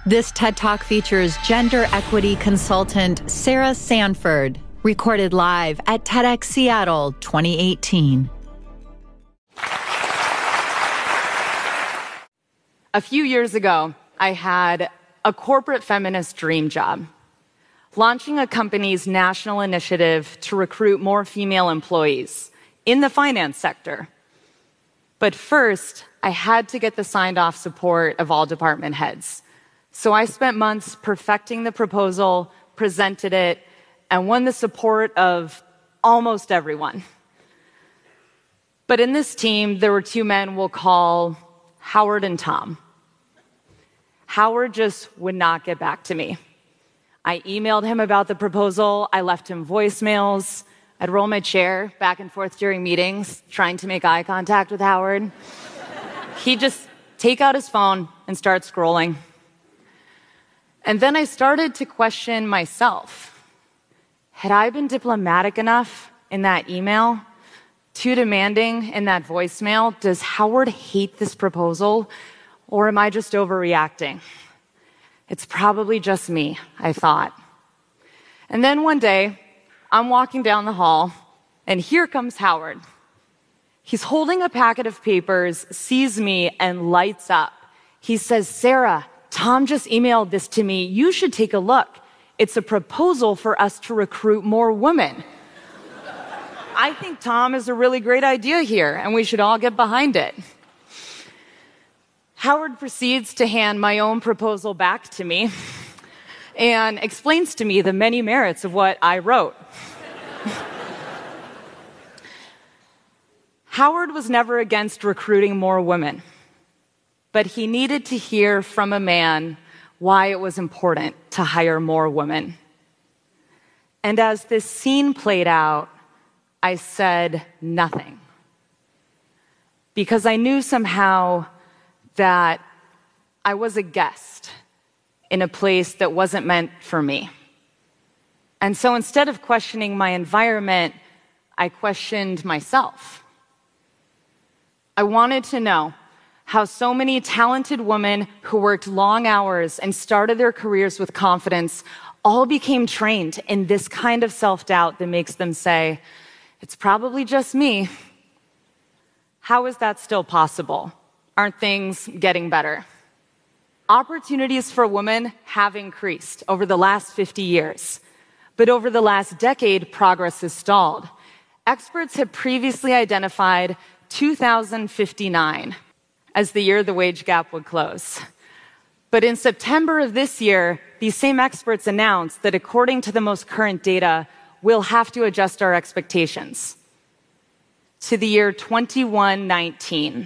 This TED Talk features gender equity consultant Sarah Sanford, recorded live at TEDx Seattle 2018. A few years ago, I had a corporate feminist dream job, launching a company's national initiative to recruit more female employees in the finance sector. But first, I had to get the signed-off support of all department heads. So I spent months perfecting the proposal, presented it, and won the support of almost everyone. But in this team, there were two men we'll call Howard and Tom. Howard just would not get back to me. I emailed him about the proposal, I left him voicemails, I'd roll my chair back and forth during meetings, trying to make eye contact with Howard. He'd just take out his phone and start scrolling. And then I started to question myself. Had I been diplomatic enough in that email? Too demanding in that voicemail? Does Howard hate this proposal? Or am I just overreacting? It's probably just me, I thought. And then one day, I'm walking down the hall, and here comes Howard. He's holding a packet of papers, sees me, and lights up. He says, "Sarah, Tom just emailed this to me. You should take a look. It's a proposal for us to recruit more women." I think Tom is a really great idea here, and we should all get behind it. Howard proceeds to hand my own proposal back to me and explains to me the many merits of what I wrote. Howard was never against recruiting more women, but he needed to hear from a man why it was important to hire more women. And as this scene played out, I said nothing. Because I knew somehow that I was a guest in a place that wasn't meant for me. And so instead of questioning my environment, I questioned myself. I wanted to know how so many talented women who worked long hours and started their careers with confidence all became trained in this kind of self-doubt that makes them say, "It's probably just me." How is that still possible? Aren't things getting better? Opportunities for women have increased over the last 50 years. But over the last decade, progress has stalled. Experts have previously identified 2059 as the year the wage gap would close. But in September of this year, these same experts announced that according to the most current data, we'll have to adjust our expectations to the year 2119,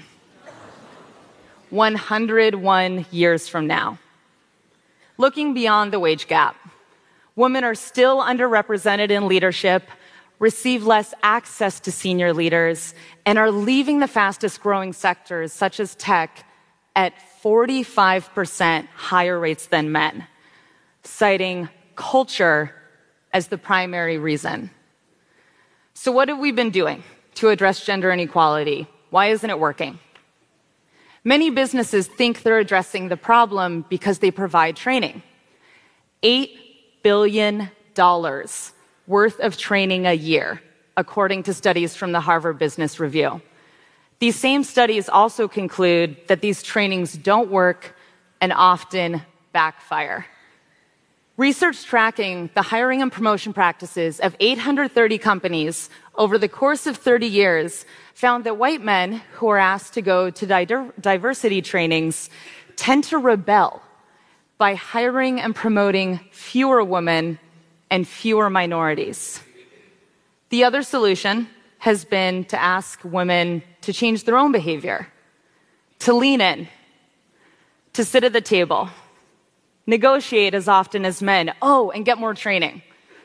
101 years from now. Looking beyond the wage gap, women are still underrepresented in leadership, receive less access to senior leaders, and are leaving the fastest growing sectors, such as tech, at 45% higher rates than men, citing culture as the primary reason. So what have we been doing to address gender inequality? Why isn't it working? Many businesses think they're addressing the problem because they provide training. $8 billion worth of training a year, according to studies from the Harvard Business Review. These same studies also conclude that these trainings don't work and often backfire. Research tracking the hiring and promotion practices of 830 companies over the course of 30 years found that white men who are asked to go to diversity trainings tend to rebel by hiring and promoting fewer women and fewer minorities. The other solution has been to ask women to change their own behavior, to lean in, to sit at the table, negotiate as often as men, and get more training.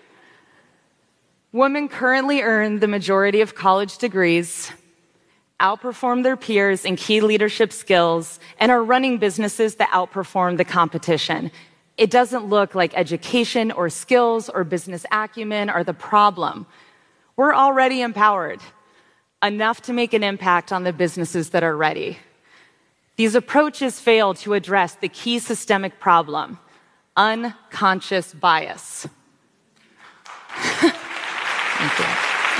Women currently earn the majority of college degrees, outperform their peers in key leadership skills, and are running businesses that outperform the competition. It doesn't look like education or skills or business acumen are the problem. We're already empowered enough to make an impact on the businesses that are ready. These approaches fail to address the key systemic problem, unconscious bias. Thank you.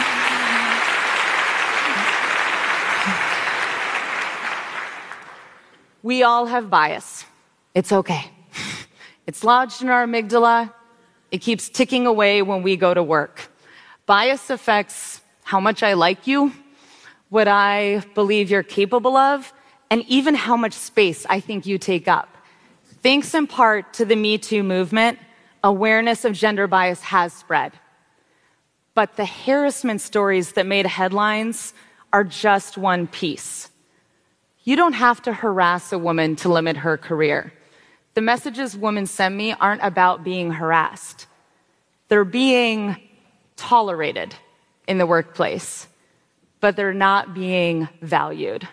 We all have bias. It's okay. It's lodged in our amygdala. It keeps ticking away when we go to work. Bias affects how much I like you, what I believe you're capable of, and even how much space I think you take up. Thanks in part to the Me Too movement, awareness of gender bias has spread. But the harassment stories that made headlines are just one piece. You don't have to harass a woman to limit her career. The messages women send me aren't about being harassed. They're being tolerated in the workplace, but they're not being valued.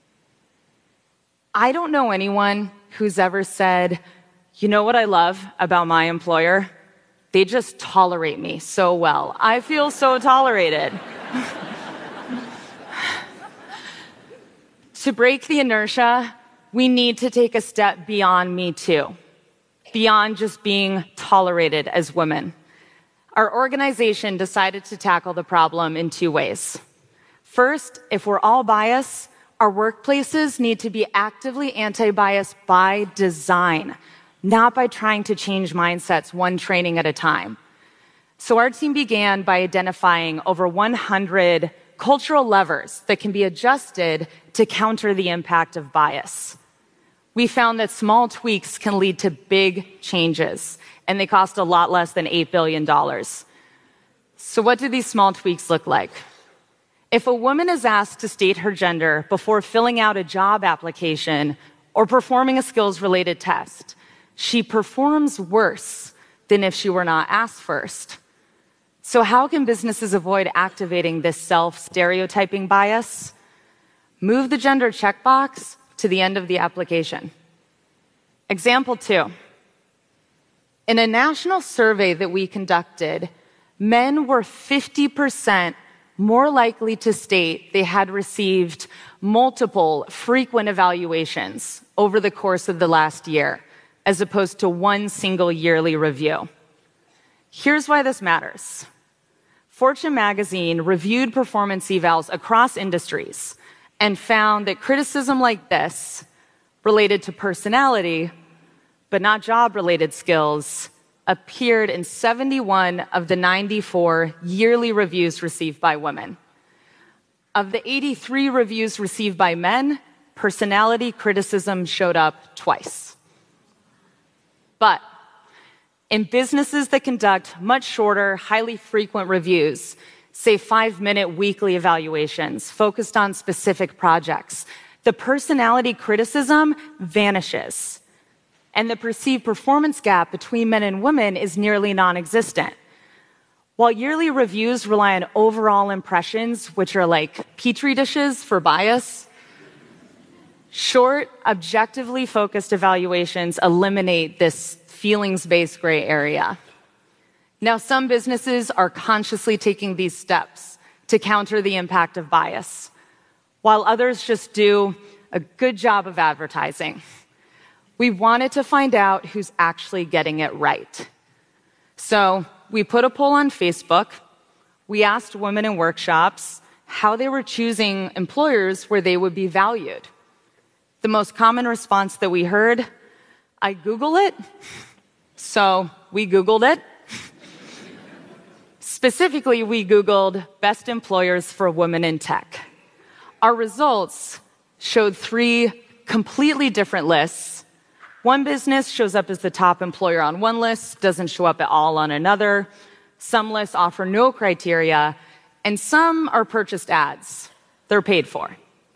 I don't know anyone who's ever said, you know what I love about my employer? They just tolerate me so well. I feel so tolerated. To break the inertia, we need to take a step beyond Me Too, beyond just being tolerated as women. Our organization decided to tackle the problem in two ways. First, if we're all biased, our workplaces need to be actively anti-bias by design, not by trying to change mindsets one training at a time. So our team began by identifying over 100 cultural levers that can be adjusted to counter the impact of bias. We found that small tweaks can lead to big changes, and they cost a lot less than $8 billion. So what do these small tweaks look like? If a woman is asked to state her gender before filling out a job application or performing a skills-related test, she performs worse than if she were not asked first. So how can businesses avoid activating this self-stereotyping bias? Move the gender checkbox to the end of the application. Example 2. In a national survey that we conducted, men were 50% more likely to state they had received multiple frequent evaluations over the course of the last year, as opposed to one single yearly review. Here's why this matters. Fortune magazine reviewed performance evals across industries and found that criticism like this, related to personality, but not job-related skills, appeared in 71 of the 94 yearly reviews received by women. Of the 83 reviews received by men, personality criticism showed up twice. But in businesses that conduct much shorter, highly frequent reviews, say 5-minute weekly evaluations focused on specific projects, the personality criticism vanishes. And the perceived performance gap between men and women is nearly non-existent. While yearly reviews rely on overall impressions, which are like petri dishes for bias, short, objectively focused evaluations eliminate this feelings-based gray area. Now, some businesses are consciously taking these steps to counter the impact of bias, while others just do a good job of advertising. We wanted to find out who's actually getting it right. So we put a poll on Facebook. We asked women in workshops how they were choosing employers where they would be valued. The most common response that we heard, I Google it. So we Googled it. Specifically, we Googled best employers for women in tech. Our results showed 3 completely different lists. One business shows up as the top employer on one list, doesn't show up at all on another. Some lists offer no criteria, and some are purchased ads. They're paid for.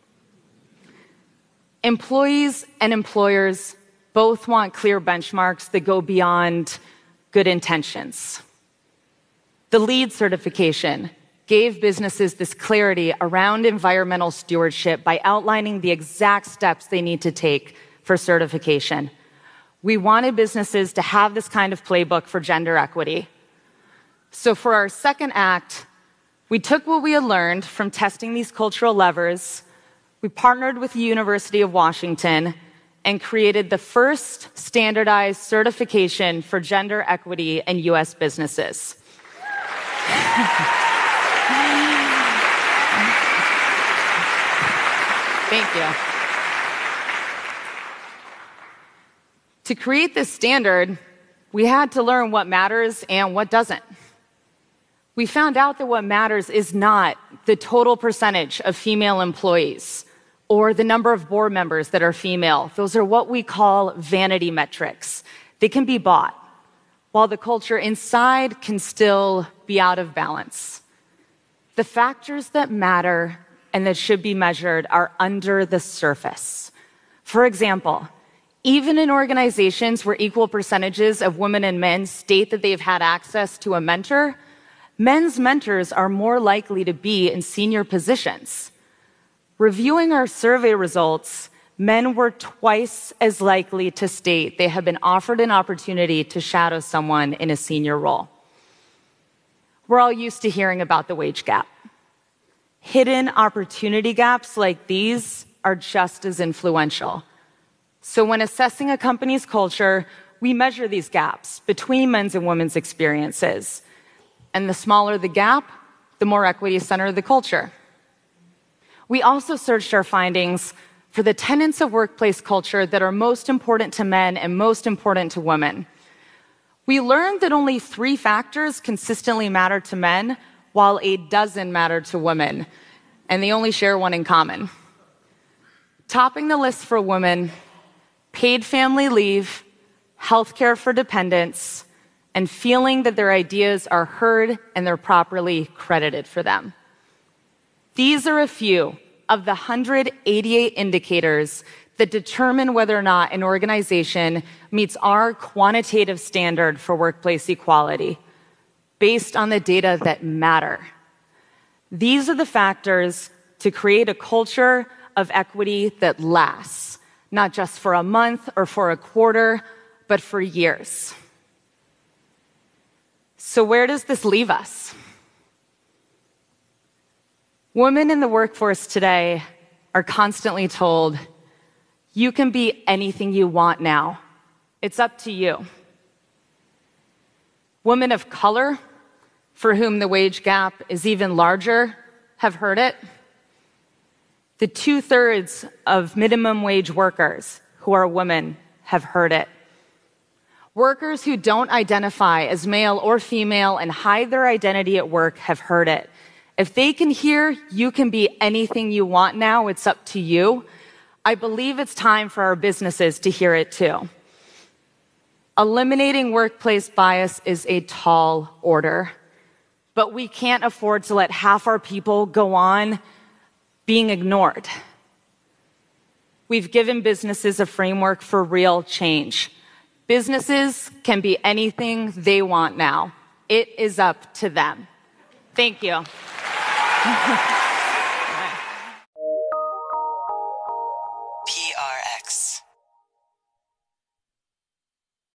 Employees and employers both want clear benchmarks that go beyond good intentions. The LEED certification gave businesses this clarity around environmental stewardship by outlining the exact steps they need to take for certification. We wanted businesses to have this kind of playbook for gender equity. So for our second act, we took what we had learned from testing these cultural levers, We partnered with the University of Washington and created the first standardized certification for gender equity in U.S. businesses. Thank you. To create this standard, we had to learn what matters and what doesn't. We found out that what matters is not the total percentage of female employees or the number of board members that are female. Those are what we call vanity metrics. They can be bought, while the culture inside can still be out of balance. The factors that matter and that should be measured are under the surface. For example, even in organizations where equal percentages of women and men state that they've had access to a mentor, men's mentors are more likely to be in senior positions. Reviewing our survey results, men were twice as likely to state they have been offered an opportunity to shadow someone in a senior role. We're all used to hearing about the wage gap. Hidden opportunity gaps like these are just as influential. So when assessing a company's culture, we measure these gaps between men's and women's experiences. And the smaller the gap, the more equity-centered the culture. We also searched our findings for the tenets of workplace culture that are most important to men and most important to women. We learned that only 3 factors consistently matter to men, while 12 matter to women, and they only share one in common. Topping the list for women, paid family leave, healthcare for dependents, and feeling that their ideas are heard and they're properly credited for them. These are a few of the 188 indicators that determine whether or not an organization meets our quantitative standard for workplace equality, based on the data that matter. These are the factors to create a culture of equity that lasts, not just for a month or for a quarter, but for years. So where does this leave us? Women in the workforce today are constantly told, you can be anything you want now. It's up to you. Women of color, for whom the wage gap is even larger, have heard it. The 2/3 of minimum wage workers who are women have heard it. Workers who don't identify as male or female and hide their identity at work have heard it. If they can hear, you can be anything you want now, it's up to you, I believe it's time for our businesses to hear it too. Eliminating workplace bias is a tall order, but we can't afford to let half our people go on being ignored. We've given businesses a framework for real change. Businesses can be anything they want now. It is up to them. Thank you.